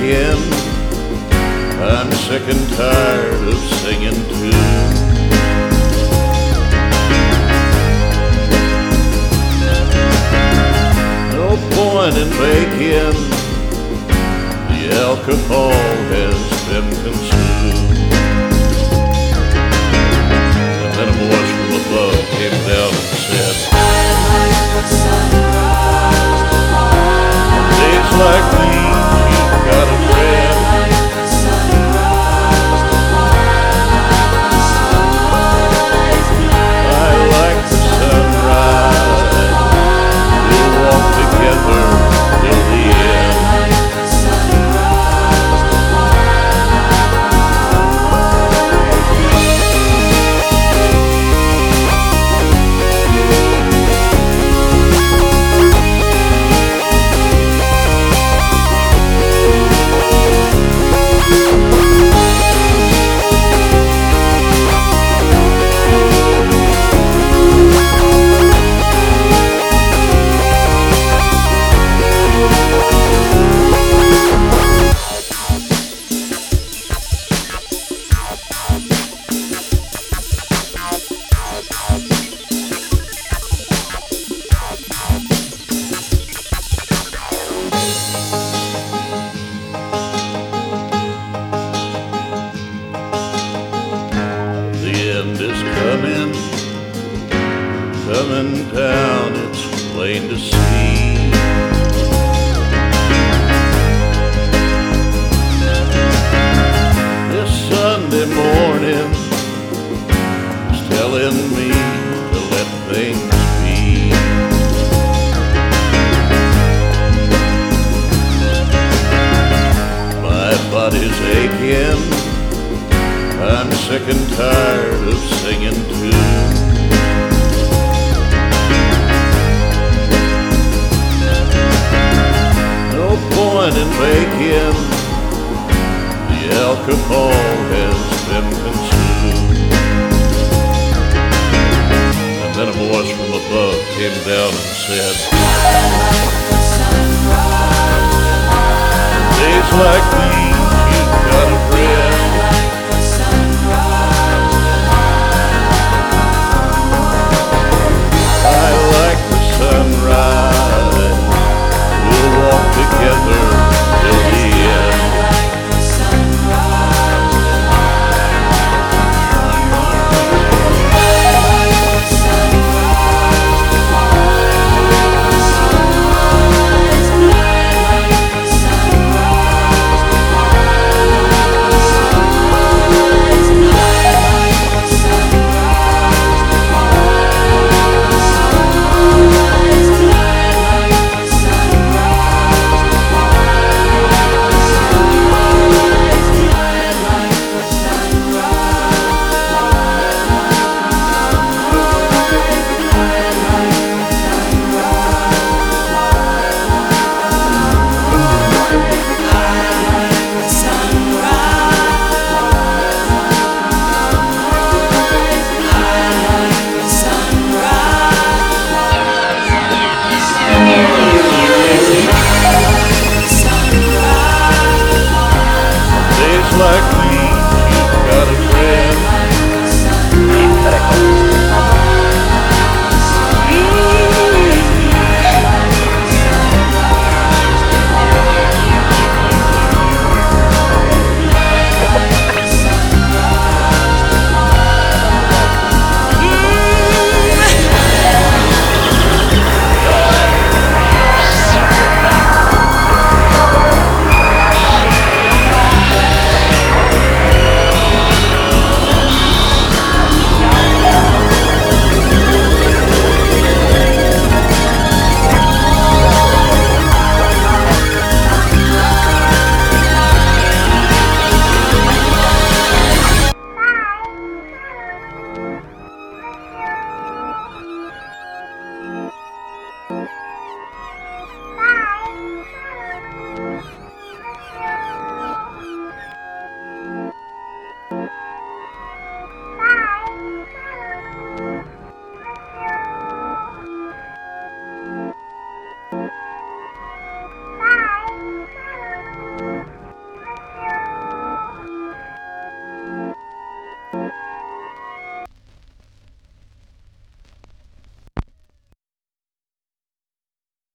aching. I'm sick and tired of singing too. No point in faking, the alcohol has been consumed. And then a voice from above came down and said, days like these, you've got a friend. I like the sunrise. We'll walk together till the end. The end is coming down, it's plain to see. This Sunday morning is telling me to let things be. My body's aching, I'm sick and tired of singing too. No point in faking, the alcohol has been consumed. And then a voice from above came down and said, days like these,